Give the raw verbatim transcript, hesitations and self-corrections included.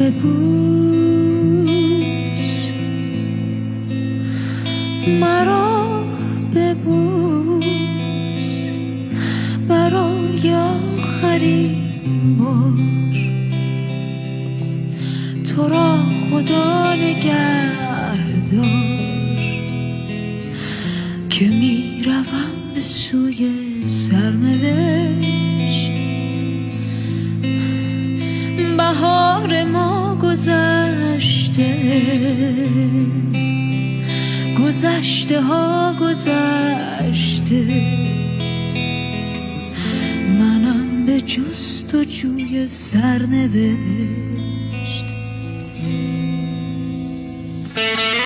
ببوس، مرا ببوس برای آخرین بار. تو را خدا نگهدار که می روم به سوی سرنوشت. بهار ما گذشته، گذشته ها گذشته، منم به جستجوی سرنوشت.